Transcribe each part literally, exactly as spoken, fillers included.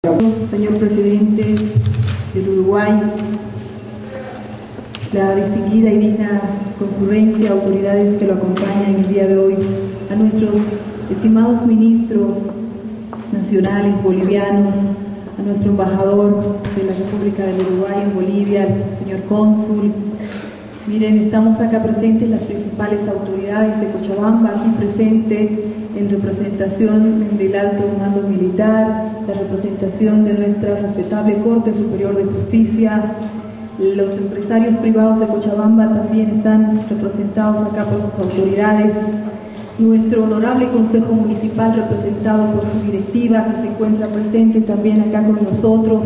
Señor presidente del Uruguay, la distinguida y digna concurrencia, autoridades que lo acompañan el día de hoy, a nuestros estimados ministros nacionales bolivianos, a nuestro embajador de la República del Uruguay en Bolivia, el señor cónsul. Miren, estamos acá presentes las principales autoridades de Cochabamba, aquí presente en representación del alto mando militar, la representación de nuestra respetable Corte Superior de Justicia. Los empresarios privados de Cochabamba también están representados acá por sus autoridades. Nuestro honorable Consejo Municipal, representado por su directiva, que se encuentra presente también acá con nosotros.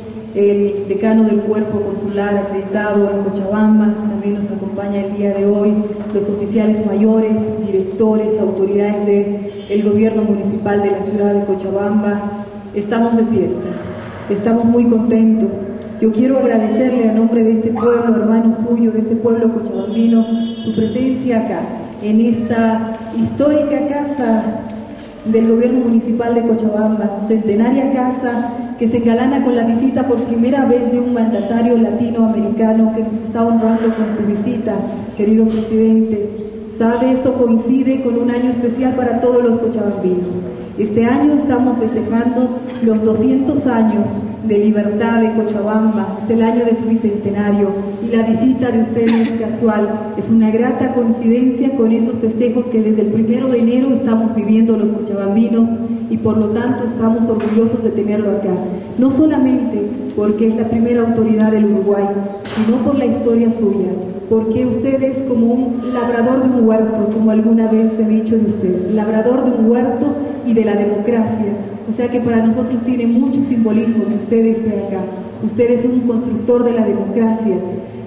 El decano del cuerpo consular acreditado en Cochabamba también nos acompaña el día de hoy, los oficiales mayores, directores, autoridades del gobierno municipal de la ciudad de Cochabamba. Estamos de fiesta, estamos muy contentos. Yo quiero agradecerle a nombre de este pueblo, hermano suyo, de este pueblo cochabambino, su presencia acá, en esta histórica casa del gobierno municipal de Cochabamba, centenaria casa que se engalana con la visita por primera vez de un mandatario latinoamericano que nos está honrando con su visita, querido presidente. Sabe, esto coincide con un año especial para todos los cochabambinos. Este año estamos festejando los doscientos años de libertad de Cochabamba, es el año de su bicentenario y la visita de usted no es casual, es una grata coincidencia con estos festejos que desde el primero de enero estamos viviendo los cochabambinos y por lo tanto estamos orgullosos de tenerlo acá, no solamente porque es la primera autoridad del Uruguay, sino por la historia suya, porque usted es como un labrador de un huerto, como alguna vez he dicho de usted, labrador de un huerto y de la democracia. O sea que para nosotros tiene mucho simbolismo que usted esté acá. Usted es un constructor de la democracia.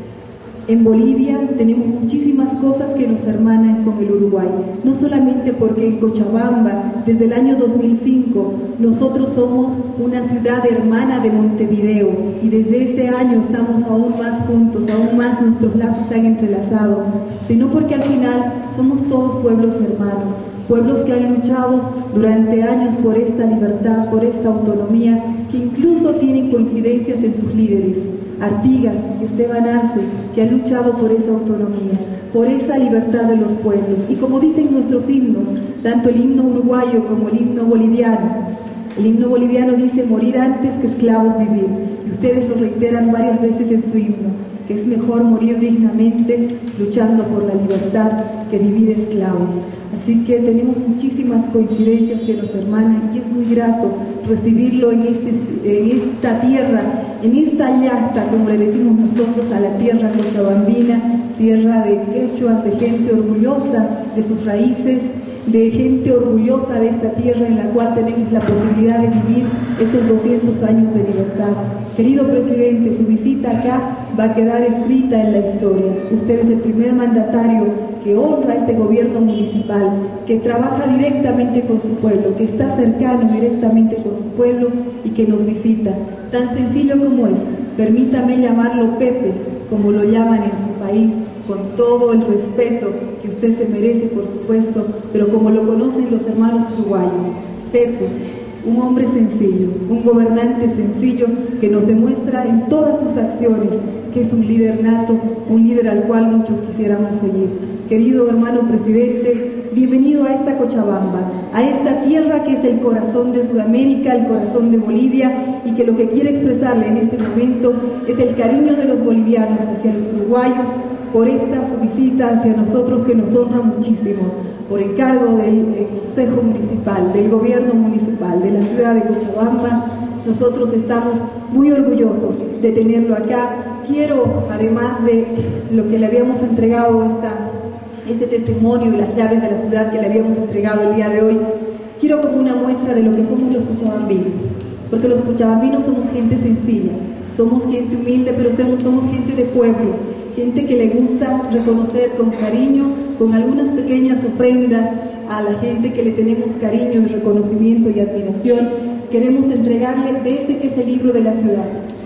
En Bolivia tenemos muchísimas cosas que nos hermanan con el Uruguay. No solamente porque en Cochabamba, desde el año dos mil cinco, nosotros somos una ciudad hermana de Montevideo y desde ese año estamos aún más juntos, aún más nuestros lazos se han entrelazado, sino porque al final somos todos pueblos hermanos. Pueblos que han luchado durante años por esta libertad, por esta autonomía, que incluso tienen coincidencias en sus líderes. Artigas, Esteban Arce, que han luchado por esa autonomía, por esa libertad de los pueblos. Y como dicen nuestros himnos, tanto el himno uruguayo como el himno boliviano, el himno boliviano dice morir antes que esclavos vivir. Y ustedes lo reiteran varias veces en su himno, que es mejor morir dignamente luchando por la libertad que vivir esclavos. Así que tenemos muchísimas coincidencias que nos hermanan y es muy grato recibirlo en, este, en esta tierra, en esta llasta, como le decimos nosotros, a la tierra cochabambina, tierra de quechuas, de gente orgullosa de sus raíces, de gente orgullosa de esta tierra en la cual tenemos la posibilidad de vivir estos doscientos años de libertad. Querido presidente, su visita acá va a quedar escrita en la historia. Usted es el primer mandatario que honra a este gobierno municipal, que trabaja directamente con su pueblo, que está cercano directamente con su pueblo y que nos visita. Tan sencillo como es, permítame llamarlo Pepe, como lo llaman en su país, con todo el respeto que usted se merece, por supuesto, pero como lo conocen los hermanos uruguayos. Pepe, un hombre sencillo, un gobernante sencillo que nos demuestra en todas sus acciones que es un líder nato, un líder al cual muchos quisiéramos seguir. Querido hermano presidente, bienvenido a esta Cochabamba, a esta tierra que es el corazón de Sudamérica, el corazón de Bolivia, y que lo que quiere expresarle en este momento es el cariño de los bolivianos hacia los uruguayos por esta su visita hacia nosotros que nos honra muchísimo, por encargo del Consejo Municipal, del Gobierno Municipal, de la ciudad de Cochabamba. Nosotros estamos muy orgullosos de tenerlo acá. Quiero, además de lo que le habíamos entregado, esta, este testimonio y las llaves de la ciudad que le habíamos entregado el día de hoy, quiero como una muestra de lo que somos los cochabambinos, porque los cochabambinos somos gente sencilla, somos gente humilde, pero somos, somos gente de pueblo, gente que le gusta reconocer con cariño, con algunas pequeñas ofrendas a la gente que le tenemos cariño y reconocimiento y admiración. Queremos entregarle de este que es el libro de la ciudad,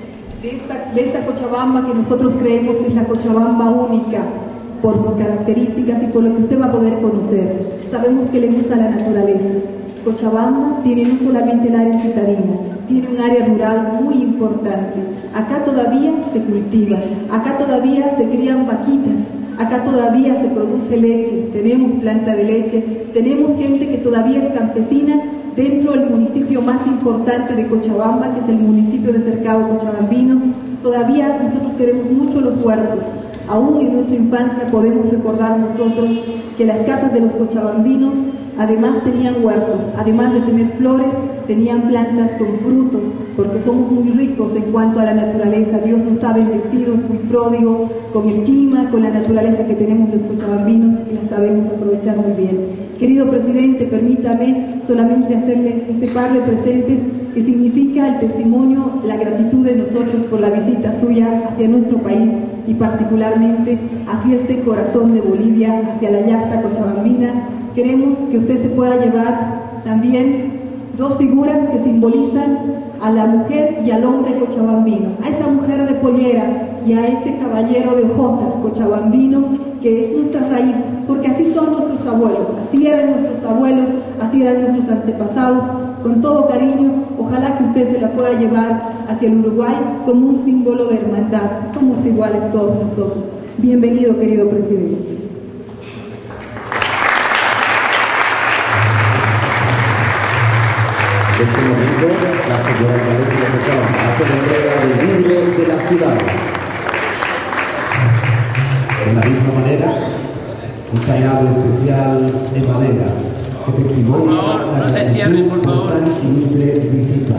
de esta, de esta Cochabamba que nosotros creemos que es la Cochabamba única por sus características y por lo que usted va a poder conocer. Sabemos que le gusta la naturaleza. Cochabamba tiene no solamente el área citadina, tiene un área rural muy importante. Acá todavía se cultiva, acá todavía se crían vaquitas, acá todavía se produce leche, tenemos planta de leche, tenemos gente que todavía es campesina dentro del municipio más importante de Cochabamba, que es el municipio de Cercado Cochabambino. Todavía nosotros queremos mucho los huertos. Aún en nuestra infancia podemos recordar nosotros que las casas de los cochabambinos además tenían huertos, además de tener flores, tenían plantas con frutos, porque somos muy ricos en cuanto a la naturaleza. Dios nos ha bendecido, es muy pródigo con el clima, con la naturaleza que tenemos los cochabambinos y la sabemos aprovechar muy bien. Querido presidente, permítame solamente hacerle este par de presentes que significa el testimonio, la gratitud de nosotros por la visita suya hacia nuestro país y particularmente hacia este corazón de Bolivia, hacia la Yacta Cochabambina. Queremos que usted se pueda llevar también dos figuras que simbolizan a la mujer y al hombre cochabambino, a esa mujer de pollera y a ese caballero de hojotas cochabambino que es nuestra raíz, porque así son nuestros abuelos, así eran nuestros abuelos, así eran nuestros antepasados. Con todo cariño, ojalá que usted se la pueda llevar hacia el Uruguay como un símbolo de hermandad. Somos iguales todos nosotros. Bienvenido, querido presidente. En este momento, la señora Valencia Cochabamba hace la entrega del libre de la ciudad. De la misma manera, un tallado especial de madera que testimonia no, la no se cierren, por favor. y libre visita.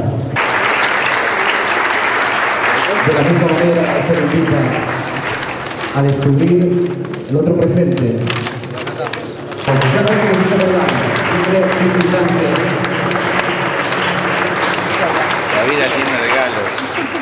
De la misma manera se le invita a descubrir el otro presente. Oficial de Policía de Orlando, libre visitante. La vida tiene regalos.